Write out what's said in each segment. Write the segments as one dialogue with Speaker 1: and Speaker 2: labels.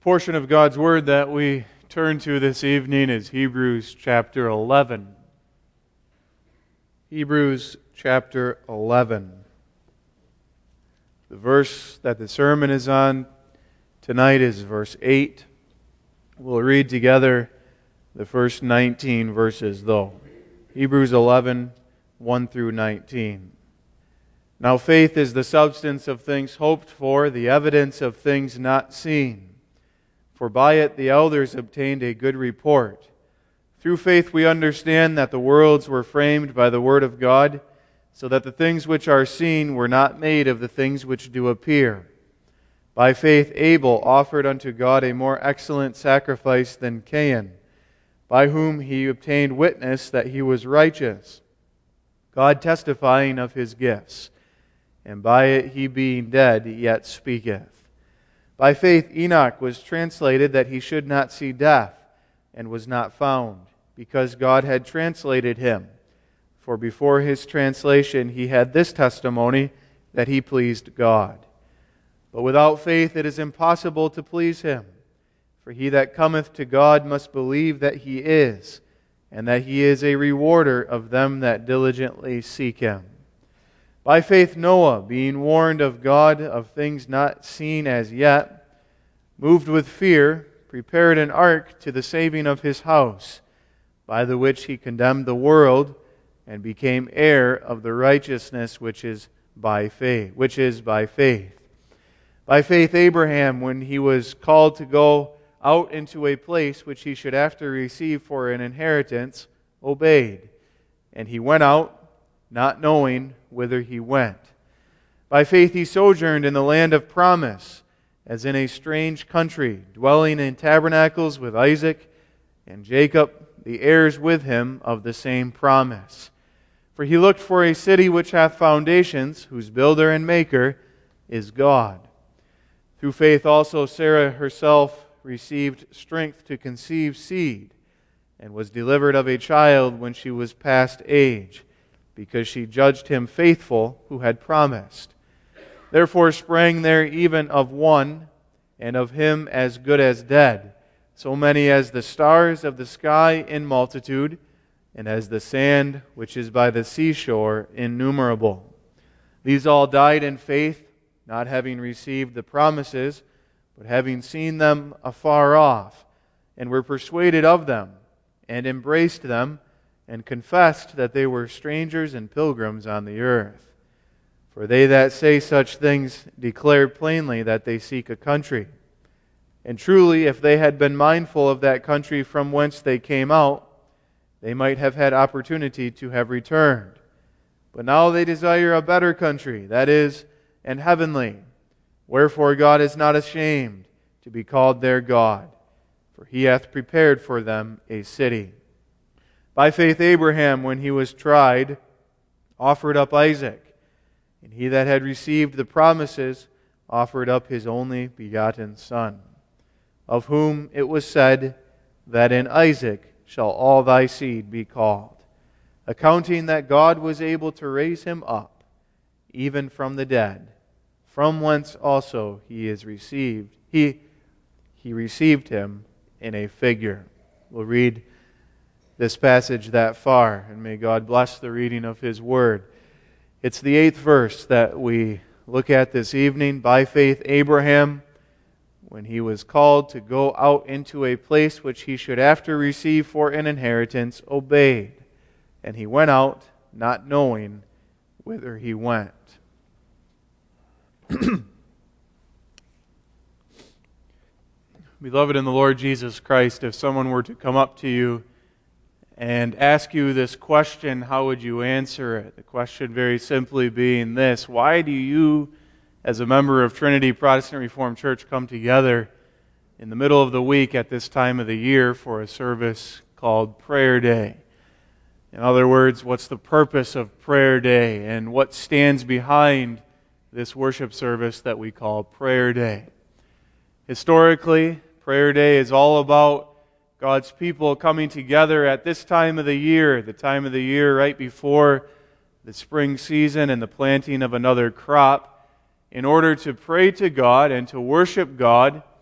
Speaker 1: portion of God's Word that we turn to this evening is Hebrews chapter 11. Hebrews chapter 11. The verse that the sermon is on tonight is verse 8. We'll read together the first 19 verses though. Hebrews 11, 1 through 19. Now faith is the substance of things hoped for, the evidence of things not seen. For by it the elders obtained a good report. Through faith we understand that the worlds were framed by the word of God, so that the things which are seen were not made of the things which do appear. By faith Abel offered unto God a more excellent sacrifice than Cain, by whom he obtained witness that he was righteous, God testifying of his gifts, and by it he being dead yet speaketh. By faith Enoch was translated that he should not see death, and was not found, because God had translated him. For before his translation he had this testimony, that he pleased God. But without faith it is impossible to please him. For he that cometh to God must believe that he is, and that he is a rewarder of them that diligently seek him. By faith Noah, being warned of God of things not seen as yet, moved with fear, prepared an ark to the saving of his house, by the which he condemned the world, and became heir of the righteousness which is by faith. By faith Abraham, when he was called to go out into a place which he should after receive for an inheritance, obeyed. And he went out, not knowing whither he went. By faith he sojourned in the land of promise, as in a strange country, dwelling in tabernacles with Isaac and Jacob, the heirs with him of the same promise. For he looked for a city which hath foundations, whose builder and maker is God. Through faith also Sarah herself received strength to conceive seed, and was delivered of a child when she was past age, because she judged him faithful who had promised. Therefore sprang there even of one, and of him as good as dead, so many as the stars of the sky in multitude, and as the sand which is by the seashore innumerable. These all died in faith, not having received the promises, but having seen them afar off, and were persuaded of them, and embraced them, and confessed that they were strangers and pilgrims on the earth. For they that say such things declare plainly that they seek a country. And truly, if they had been mindful of that country from whence they came out, they might have had opportunity to have returned. But now they desire a better country, that is, an heavenly. Wherefore God is not ashamed to be called their God, for he hath prepared for them a city. By faith Abraham, when he was tried, offered up Isaac, and he that had received the promises offered up his only begotten son, of whom it was said, that in Isaac shall all thy seed be called, accounting that God was able to raise him up, even from the dead, from whence also he received him in a figure. We'll read this passage that far, and may God bless the reading of His Word. It's the 8th verse that we look at this evening. By faith Abraham, when he was called to go out into a place which he should after receive for an inheritance, obeyed. And he went out, not knowing whither he went. Beloved in the Lord Jesus Christ, if someone were to come up to you and ask you this question, how would you answer it? The question very simply being this: why do you, as a member of Trinity Protestant Reformed Church, come together in the middle of the week at this time of the year for a service called Prayer Day? In other words, what's the purpose of Prayer Day, and what stands behind this worship service that we call Prayer Day? Historically, Prayer Day is all about God's people coming together at this time of the year, right before the spring season and the planting of another crop, in order to pray to God and to worship God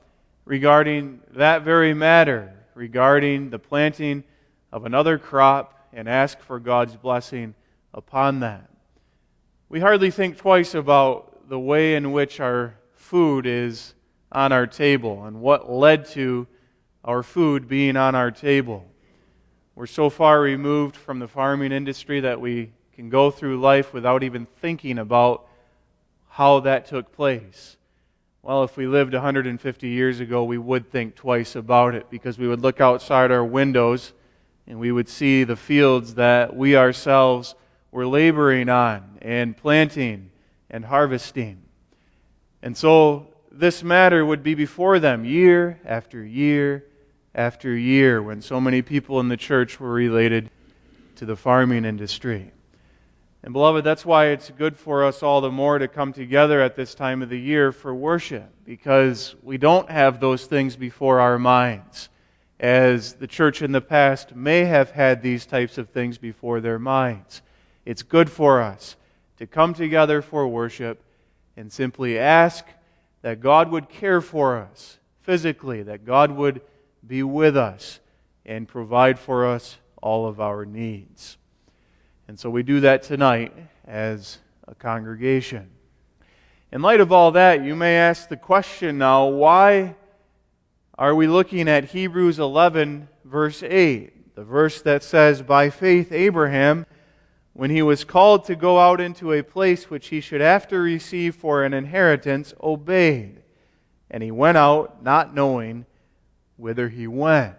Speaker 1: regarding that very matter, regarding the planting of another crop, and ask for God's blessing upon that. We hardly think twice about the way in which our food is on our table and what led to our food being on our table. We're so far removed from the farming industry that we can go through life without even thinking about how that took place. Well, if we lived 150 years ago, we would think twice about it, because we would look outside our windows and we would see the fields that we ourselves were laboring on and planting and harvesting. And so this matter would be before them year after year after year, when so many people in the church were related to the farming industry. And beloved, that's why it's good for us all the more to come together at this time of the year for worship, because we don't have those things before our minds, as the church in the past may have had these types of things before their minds. It's good for us to come together for worship and simply ask that God would care for us physically, that God would be with us and provide for us all of our needs. And so we do that tonight as a congregation. In light of all that, you may ask the question now, why are we looking at Hebrews 11, verse 8, the verse that says, "By faith Abraham, when he was called to go out into a place which he should after receive for an inheritance, obeyed. And he went out, not knowing whither he went."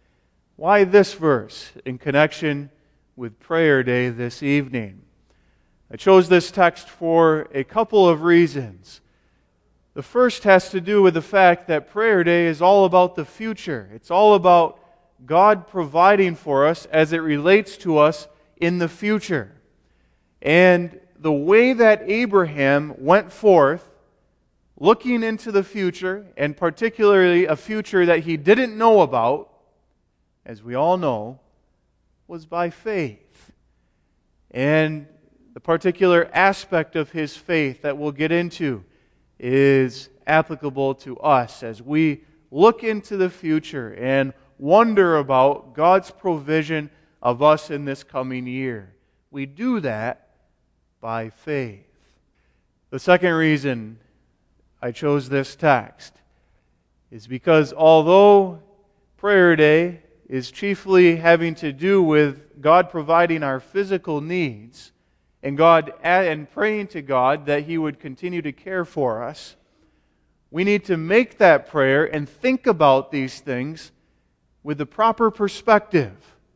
Speaker 1: Why this verse in connection with prayer day this evening? I chose this text for a couple of reasons. The first has to do with the fact that prayer day is all about the future. It's all about God providing for us as it relates to us in the future. And the way that Abraham went forth, looking into the future, and particularly a future that he didn't know about, as we all know, was by faith. And the particular aspect of his faith that we'll get into is applicable to us as we look into the future and wonder about God's provision of us in this coming year. We do that by faith. The second reason I chose this text is because although prayer day is chiefly having to do with God providing our physical needs and praying to God that He would continue to care for us, we need to make that prayer and think about these things with the proper perspective.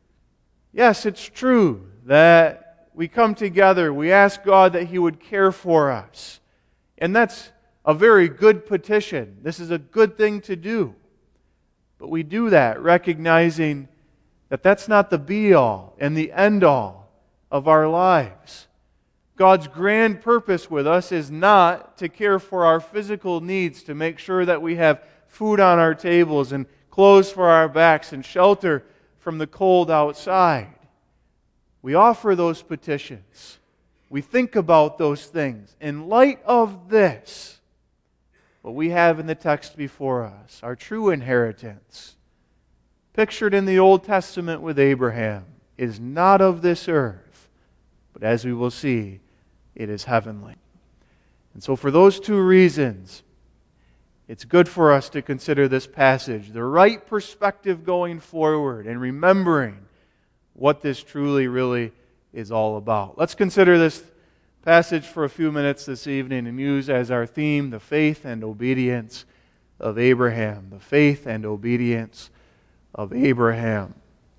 Speaker 1: Yes, it's true that we come together, we ask God that He would care for us. And that's a very good petition. This is a good thing to do. But we do that recognizing that that's not the be-all and the end-all of our lives. God's grand purpose with us is not to care for our physical needs, to make sure that we have food on our tables and clothes for our backs and shelter from the cold outside. We offer those petitions. We think about those things. In light of this, what we have in the text before us, our true inheritance, pictured in the Old Testament with Abraham, is not of this earth, but as we will see, it is heavenly. And so for those two reasons, it's good for us to consider this passage, the right perspective going forward, and remembering what this truly, really is all about. Let's consider this passage for a few minutes this evening and use as our theme the faith and obedience of Abraham. The faith and obedience of Abraham.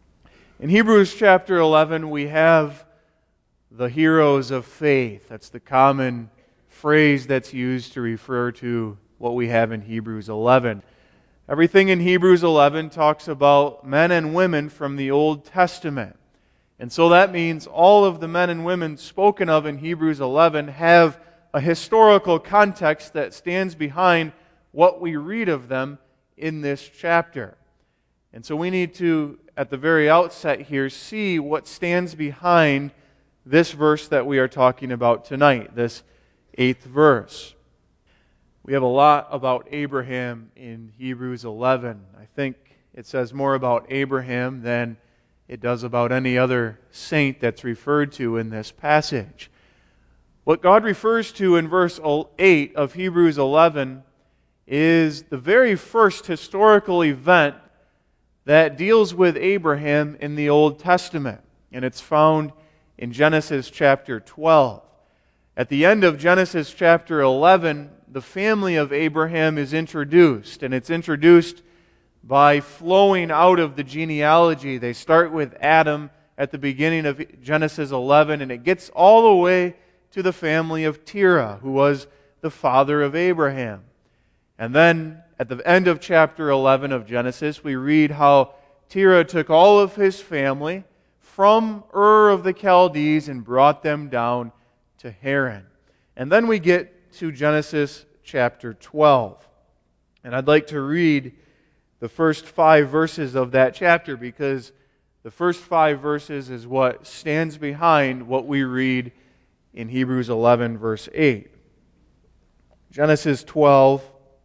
Speaker 1: In Hebrews chapter 11, we have the heroes of faith. That's the common phrase that's used to refer to what we have in Hebrews 11. Everything in Hebrews 11 talks about men and women from the Old Testament. And so that means all of the men and women spoken of in Hebrews 11 have a historical context that stands behind what we read of them in this chapter. And so we need to, at the very outset here, see what stands behind this verse that we are talking about tonight, this 8th verse. We have a lot about Abraham in Hebrews 11. I think it says more about Abraham than it does about any other saint that's referred to in this passage. What God refers to in verse 8 of Hebrews 11 is the very first historical event that deals with Abraham in the Old Testament. And it's found in Genesis chapter 12. At the end of Genesis chapter 11, the family of Abraham is introduced, and it's introduced by flowing out of the genealogy. They start with Adam at the beginning of Genesis 11, and it gets all the way to the family of Terah, who was the father of Abraham. And then at the end of chapter 11 of Genesis, we read how Terah took all of his family from Ur of the Chaldees and brought them down to Haran. And then we get to Genesis chapter 12. And I'd like to read the first 5 verses of that chapter, because the first 5 verses is what stands behind what we read in Hebrews 11, verse 8. Genesis 12,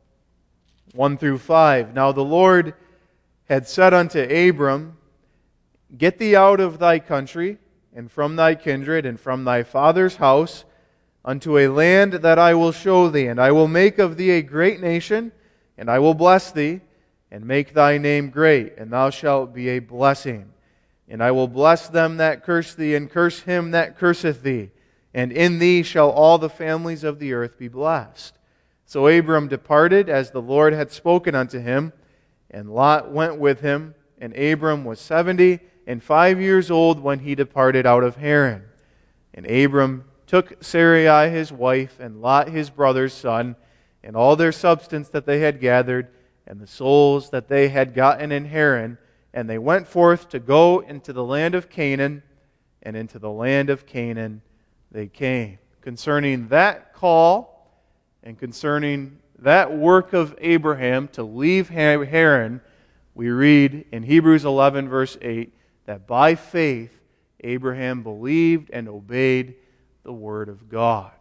Speaker 1: 1 through 5. Now the Lord had said unto Abram, Get thee out of thy country, and from thy kindred, and from thy father's house, unto a land that I will show thee, and I will make of thee a great nation, and I will bless thee, and make thy name great, and thou shalt be a blessing. And I will bless them that curse thee, and curse him that curseth thee, and in thee shall all the families of the earth be blessed. So Abram departed, as the Lord had spoken unto him, and Lot went with him, and Abram was 75 years old when he departed out of Haran. And Abram took Sarai his wife, and Lot his brother's son, and all their substance that they had gathered, and the souls that they had gotten in Haran, and they went forth to go into the land of Canaan, and into the land of Canaan they came. Concerning that call, and concerning that work of Abraham to leave Haran, we read in Hebrews 11, verse 8, that by faith Abraham believed and obeyed the Word of God.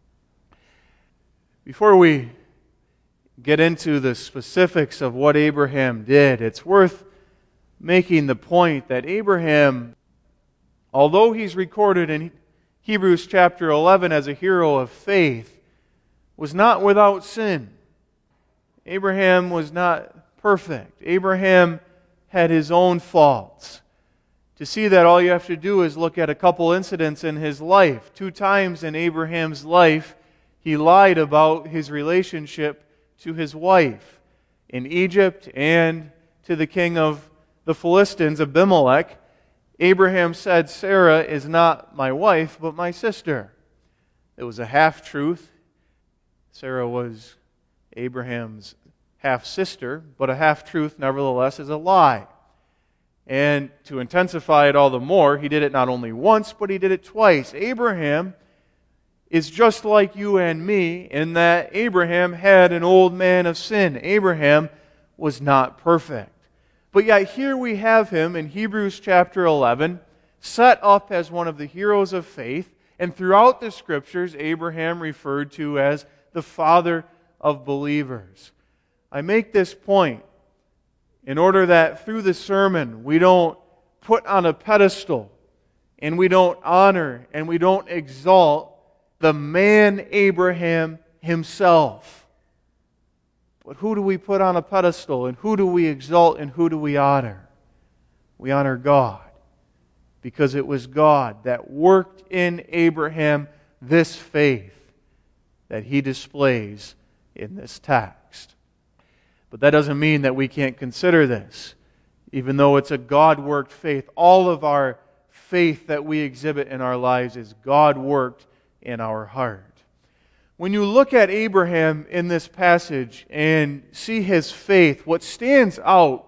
Speaker 1: Before we get into the specifics of what Abraham did, it's worth making the point that Abraham, although he's recorded in Hebrews chapter 11 as a hero of faith, was not without sin. Abraham was not perfect. Abraham had his own faults. To see that, all you have to do is look at a couple incidents in his life. 2 times in Abraham's life, he lied about his relationship to his wife. In Egypt and to the king of the Philistines, Abimelech, Abraham said, Sarah is not my wife, but my sister. It was a half-truth. Sarah was Abraham's half-sister, but a half-truth nevertheless is a lie. And to intensify it all the more, he did it not only once, but he did it twice. Abraham is just like you and me in that Abraham had an old man of sin. Abraham was not perfect. But yet here we have him in Hebrews chapter 11, set up as one of the heroes of faith, and throughout the Scriptures, Abraham referred to as the father of believers. I make this point in order that through the sermon we don't put on a pedestal and we don't honor and we don't exalt the man Abraham himself. But who do we put on a pedestal, and who do we exalt, and who do we honor? We honor God, because it was God that worked in Abraham this faith that he displays in this text. But that doesn't mean that we can't consider this. Even though it's a God-worked faith, all of our faith that we exhibit in our lives is God-worked in our heart. When you look at Abraham in this passage and see his faith, what stands out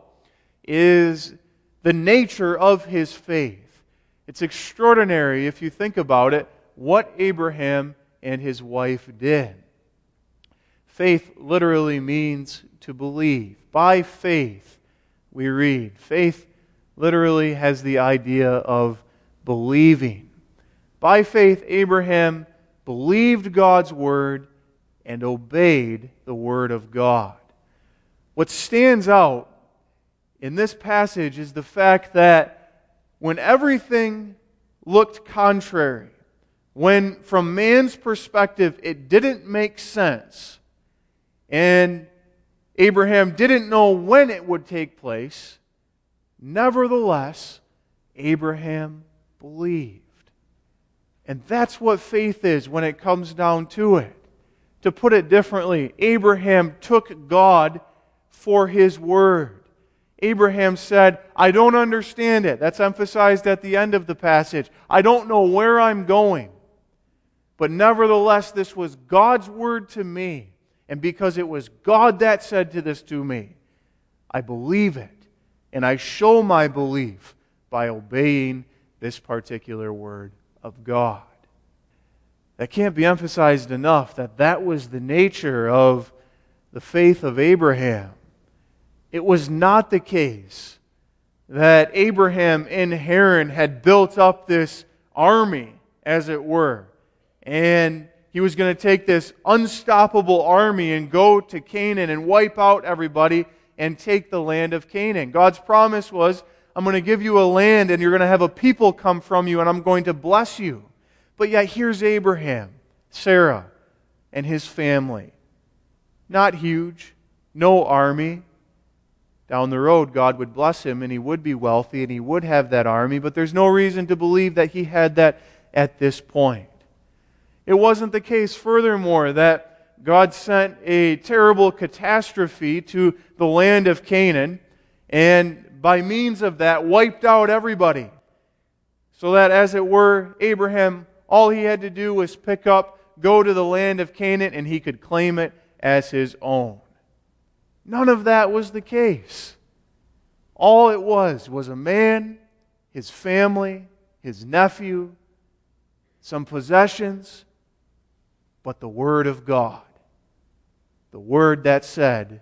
Speaker 1: is the nature of his faith. It's extraordinary, if you think about it, what Abraham and his wife did. Faith literally means to believe. By faith, we read. Faith literally has the idea of believing. By faith, Abraham believed God's word and obeyed the word of God. What stands out in this passage is the fact that when everything looked contrary, when from man's perspective it didn't make sense, and Abraham didn't know when it would take place, nevertheless, Abraham believed. And that's what faith is when it comes down to it. To put it differently, Abraham took God for His word. Abraham said, I don't understand it. That's emphasized at the end of the passage. I don't know where I'm going. But nevertheless, this was God's word to me. And because it was God that said this to me, I believe it. And I show my belief by obeying this particular word of God. That can't be emphasized enough, that was the nature of the faith of Abraham. It was not the case that Abraham in Haran had built up this army, as it were, and he was going to take this unstoppable army and go to Canaan and wipe out everybody and take the land of Canaan. God's promise was, I'm going to give you a land and you're going to have a people come from you and I'm going to bless you. But yet here's Abraham, Sarah, and his family. Not huge, no army. Down the road, God would bless him and he would be wealthy and he would have that army, but there's no reason to believe that he had that at this point. It wasn't the case, furthermore, that God sent a terrible catastrophe to the land of Canaan and by means of that wiped out everybody. So that, as it were, Abraham, all he had to do was pick up, go to the land of Canaan, and he could claim it as his own. None of that was the case. All it was a man, his family, his nephew, some possessions, but the Word of God. The Word that said,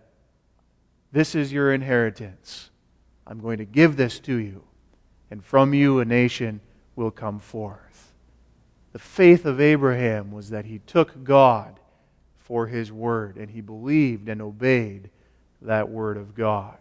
Speaker 1: this is your inheritance. I'm going to give this to you, and from you a nation will come forth. The faith of Abraham was that he took God for His Word, and he believed and obeyed that Word of God.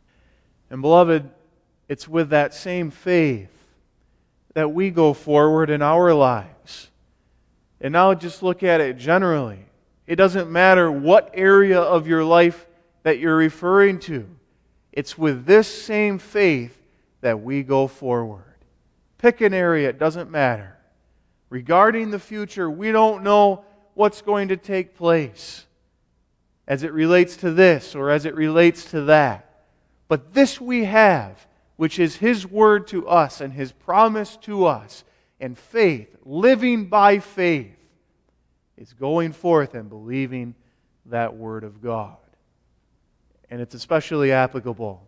Speaker 1: And beloved, it's with that same faith that we go forward in our lives. And now just look at it generally. It doesn't matter what area of your life that you're referring to. It's with this same faith that we go forward. Pick an area, it doesn't matter. Regarding the future, we don't know what's going to take place as it relates to this or as it relates to that. But this we have, which is His Word to us and His promise to us. And faith, living by faith, is going forth and believing that Word of God. And it's especially applicable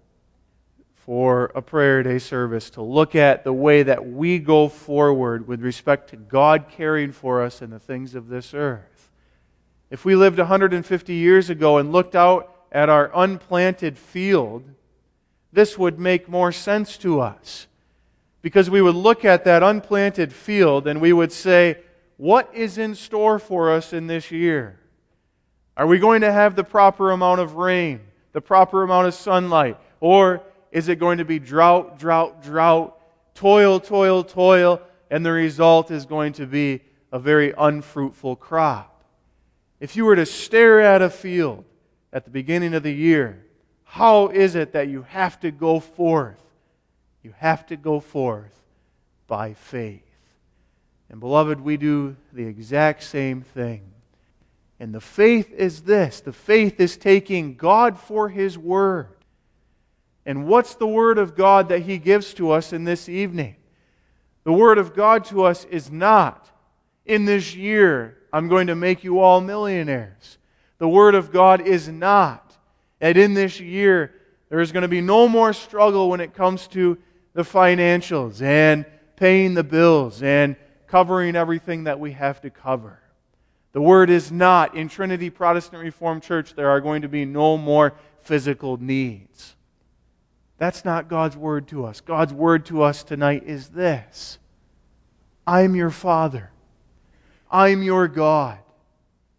Speaker 1: for a prayer day service to look at the way that we go forward with respect to God caring for us in the things of this earth. If we lived 150 years ago and looked out at our unplanted field, this would make more sense to us. Because we would look at that unplanted field and we would say, what is in store for us in this year? Are we going to have the proper amount of rain, the proper amount of sunlight? Or is it going to be drought, drought, drought, toil, toil, toil, and the result is going to be a very unfruitful crop? If you were to stare at a field at the beginning of the year, how is it that you have to go forth? You have to go forth by faith. And beloved, we do the exact same thing. And the faith is this. The faith is taking God for His Word. And what's the Word of God that He gives to us in this evening? The Word of God to us is not, in this year, I'm going to make you all millionaires. The Word of God is not that in this year there is going to be no more struggle when it comes to the financials and paying the bills and covering everything that we have to cover. The Word is not, in Trinity Protestant Reformed Church, there are going to be no more physical needs. That's not God's Word to us. God's Word to us tonight is this: I'm your Father. I'm your God.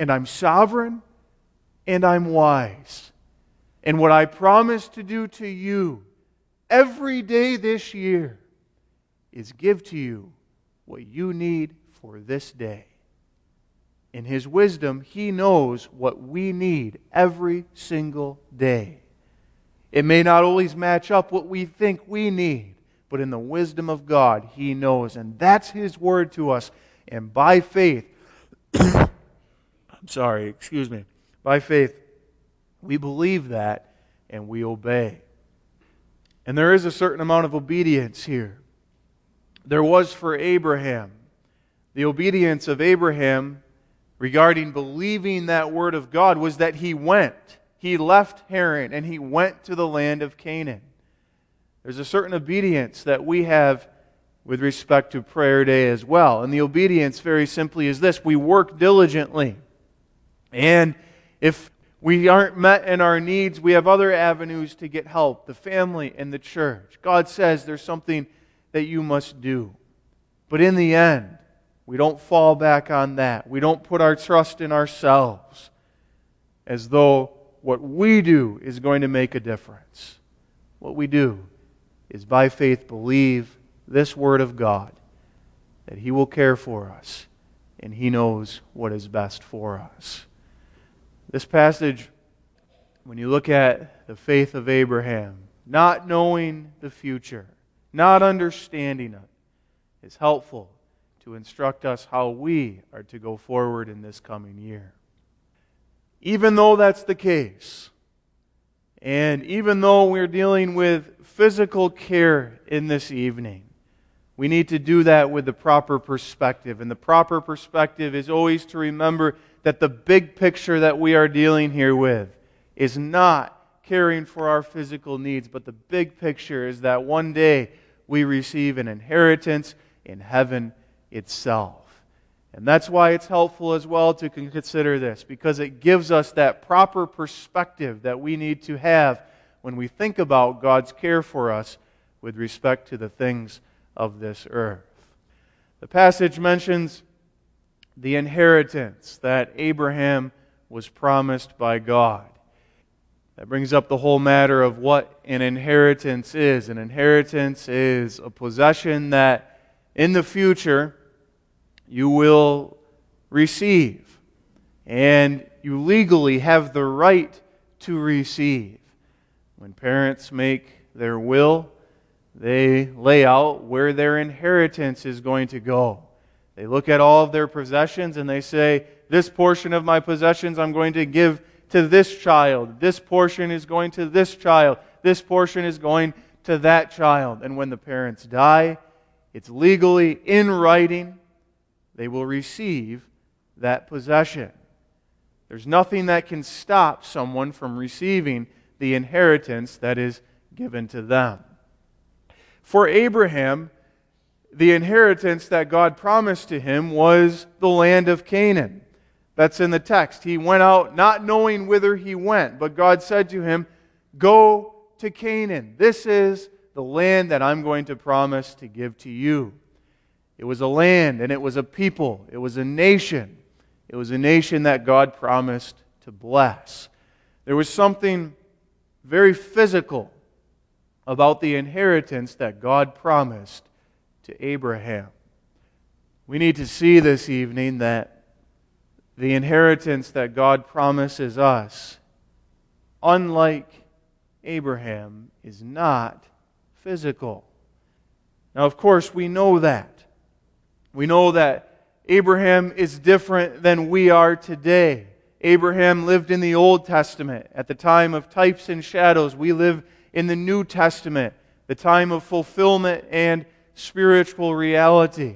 Speaker 1: and I'm sovereign, and I'm wise. And what I promise to do to you every day this year is give to you what you need for this day. In His wisdom, He knows what we need every single day. It may not always match up what we think we need, but in the wisdom of God, He knows. And that's His word to us. And by faith, by faith, we believe that and we obey. And there is a certain amount of obedience here. There was for Abraham. The obedience of Abraham regarding believing that word of God was that he went. He left Haran and he went to the land of Canaan. There's a certain obedience that we have with respect to prayer day as well. And the obedience very simply is this: we work diligently. And if we aren't met in our needs, we have other avenues to get help, the family and the church. God says there's something that you must do. But in the end, we don't fall back on that. We don't put our trust in ourselves as though what we do is going to make a difference. What we do is by faith believe this word of God, that He will care for us and He knows what is best for us. This passage, when you look at the faith of Abraham, not knowing the future, not understanding it, is helpful to instruct us how we are to go forward in this coming year. Even though that's the case, and even though we're dealing with physical care in this evening, we need to do that with the proper perspective. And the proper perspective is always to remember that the big picture that we are dealing here with is not caring for our physical needs, but the big picture is that one day we receive an inheritance in heaven itself. And that's why it's helpful as well to consider this, because it gives us that proper perspective that we need to have when we think about God's care for us with respect to the things of this earth. The passage mentions the inheritance that Abraham was promised by God. That brings up the whole matter of what an inheritance is. An inheritance is a possession that in the future you will receive, and you legally have the right to receive. When parents make their will, they lay out where their inheritance is going to go. They look at all of their possessions and they say, this portion of my possessions I'm going to give to this child. This portion is going to this child. This portion is going to that child. And when the parents die, it's legally in writing. They will receive that possession. There's nothing that can stop someone from receiving the inheritance that is given to them. For Abraham, the inheritance that God promised to him was the land of Canaan. That's in the text. He went out not knowing whither he went, but God said to him, go to Canaan. This is the land that I'm going to promise to give to you. It was a land and it was a people. It was a nation. It was a nation that God promised to bless. There was something very physical about the inheritance that God promised to Abraham. We need to see this evening that the inheritance that God promises us, unlike Abraham, is not physical. Now, of course, we know that. We know that Abraham is different than we are today. Abraham lived in the Old Testament at the time of types and shadows. We live in the New Testament, the time of fulfillment and spiritual reality.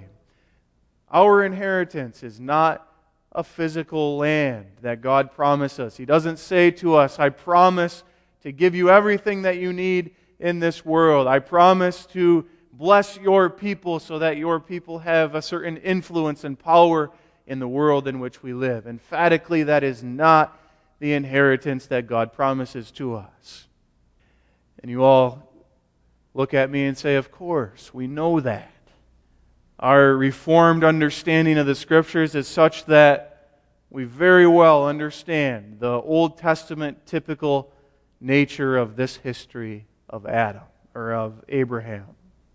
Speaker 1: Our inheritance is not a physical land that God promised us. He doesn't say to us, I promise to give you everything that you need in this world. I promise to bless your people so that your people have a certain influence and power in the world in which we live. Emphatically, that is not the inheritance that God promises to us. And you all look at me and say, of course, we know that. Our Reformed understanding of the Scriptures is such that we very well understand the Old Testament typical nature of this history of Adam, or of Abraham.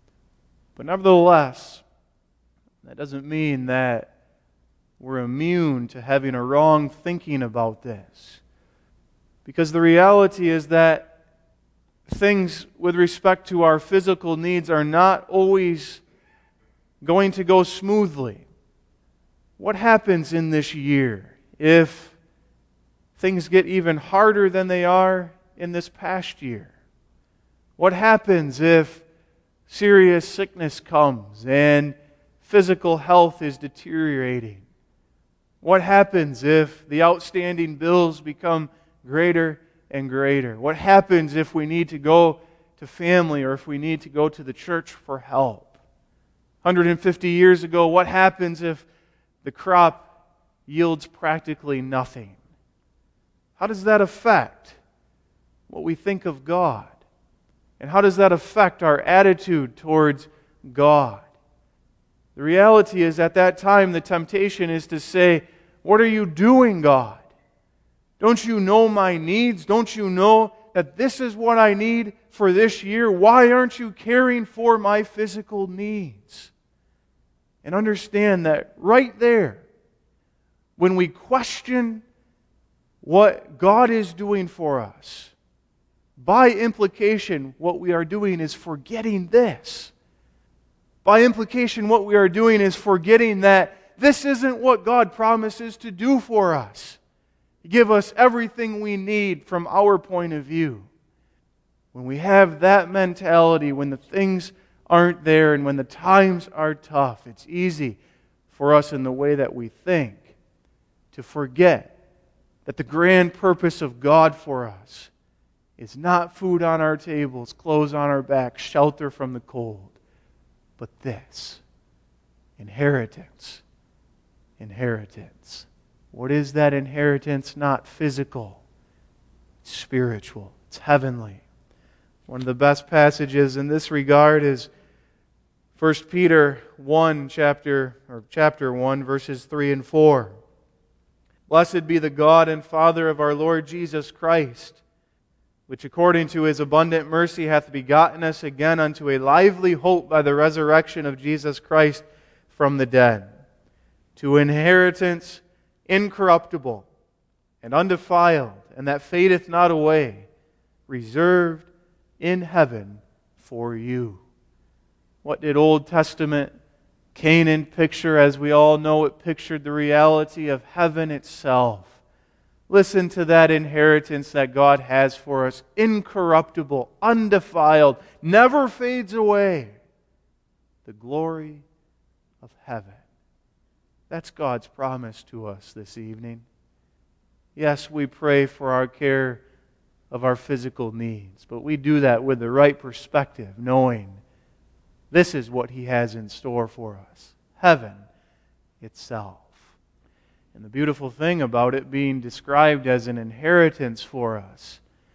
Speaker 1: But nevertheless, that doesn't mean that we're immune to having a wrong thinking about this. Because the reality is that things with respect to our physical needs are not always going to go smoothly. What happens in this year if things get even harder than they are in this past year? What happens if serious sickness comes and physical health is deteriorating? What happens if the outstanding bills become greater and greater? What happens if we need to go to family or if we need to go to the church for help? 150 years ago, what happens if the crop yields practically nothing? How does that affect what we think of God? And how does that affect our attitude towards God? The reality is, at that time, the temptation is to say, "What are you doing, God? Don't you know my needs? Don't you know that this is what I need for this year? Why aren't you caring for my physical needs?" And understand that right there, when we question what God is doing for us, by implication, what we are doing is forgetting this. By implication, what we are doing is forgetting that this isn't what God promises to do for us. Give us everything we need from our point of view. When we have that mentality, when the things aren't there and when the times are tough, it's easy for us in the way that we think to forget that the grand purpose of God for us is not food on our tables, clothes on our backs, shelter from the cold, but this: inheritance. Inheritance. What is that inheritance? Not physical. It's spiritual. It's heavenly. One of the best passages in this regard is 1 Peter 1, chapter 1, verses 3 and 4. "Blessed be the God and Father of our Lord Jesus Christ, which according to His abundant mercy hath begotten us again unto a lively hope by the resurrection of Jesus Christ from the dead, to inheritance incorruptible and undefiled, and that fadeth not away, reserved in heaven for you." What did Old Testament Canaan picture? As we all know, it pictured the reality of heaven itself. Listen to that inheritance that God has for us. Incorruptible, undefiled, never fades away. The glory of heaven. That's God's promise to us this evening. Yes, we pray for our care of our physical needs, but we do that with the right perspective, knowing this is what He has in store for us. Heaven itself. And the beautiful thing about it being described as an inheritance for us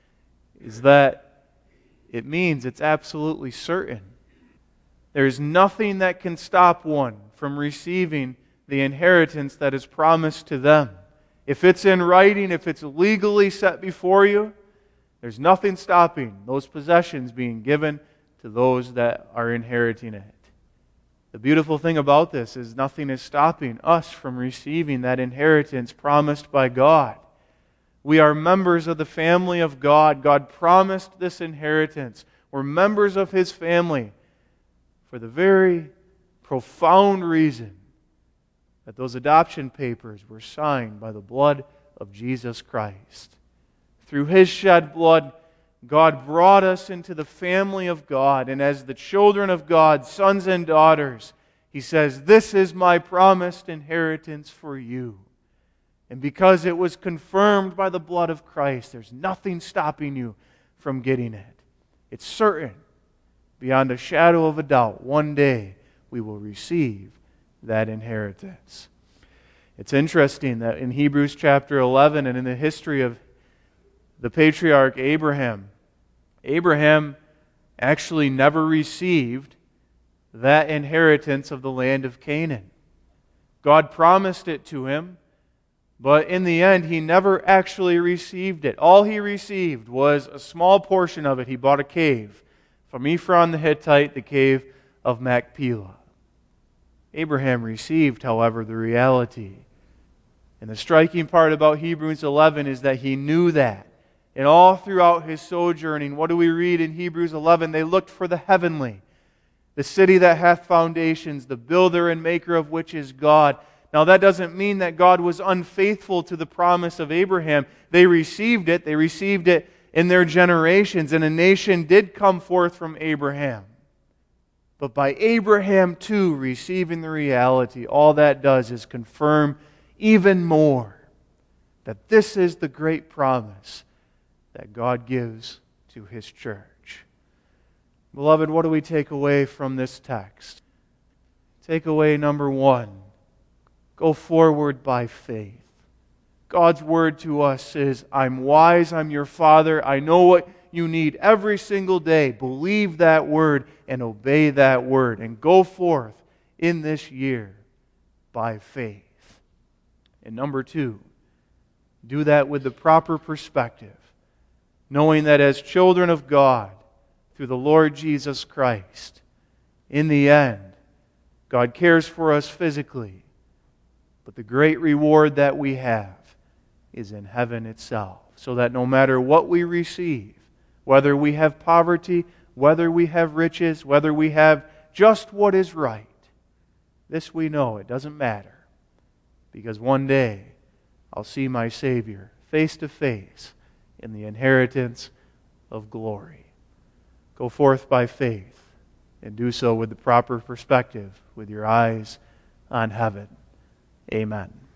Speaker 1: is that it means it's absolutely certain. There's nothing that can stop one from receiving the inheritance that is promised to them. If it's in writing, if it's legally set before you, there's nothing stopping those possessions being given to those that are inheriting it. The beautiful thing about this is nothing is stopping us from receiving that inheritance promised by God. We are members of the family of God. God promised this inheritance. We're members of His family for the very profound reason that those adoption papers were signed by the blood of Jesus Christ. Through His shed blood, God brought us into the family of God, and as the children of God, sons and daughters, He says, "This is my promised inheritance for you." And because it was confirmed by the blood of Christ, there's nothing stopping you from getting it. It's certain, beyond a shadow of a doubt, one day we will receive that inheritance. It's interesting that in Hebrews chapter 11 and in the history of the patriarch Abraham actually never received that inheritance of the land of Canaan. God promised it to him, But in the end, he never actually received it. All he received was a small portion of it. He bought a cave from Ephron the Hittite, the cave of Machpelah. Abraham received, however, the reality. And the striking part about Hebrews 11 is that he knew that. And all throughout his sojourning, what do we read in Hebrews 11? They looked for the heavenly, the city that hath foundations, the builder and maker of which is God. Now that doesn't mean that God was unfaithful to the promise of Abraham. They received it. They received it in their generations. And a nation did come forth from Abraham. But by Abraham too receiving the reality, all that does is confirm even more that this is the great promise that God gives to His church. Beloved, what do we take away from this text? Takeaway number one, go forward by faith. God's word to us is, I'm wise, I'm your Father, I know what you need every single day. Believe that word and obey that word and go forth in this year by faith. And number two, do that with the proper perspective, knowing that as children of God, through the Lord Jesus Christ, in the end, God cares for us physically, but the great reward that we have is in heaven itself. So that no matter what we receive, whether we have poverty, whether we have riches, whether we have just what is right, this we know, it doesn't matter. Because one day, I'll see my Savior face to face in the inheritance of glory. Go forth by faith and do so with the proper perspective, with your eyes on heaven. Amen.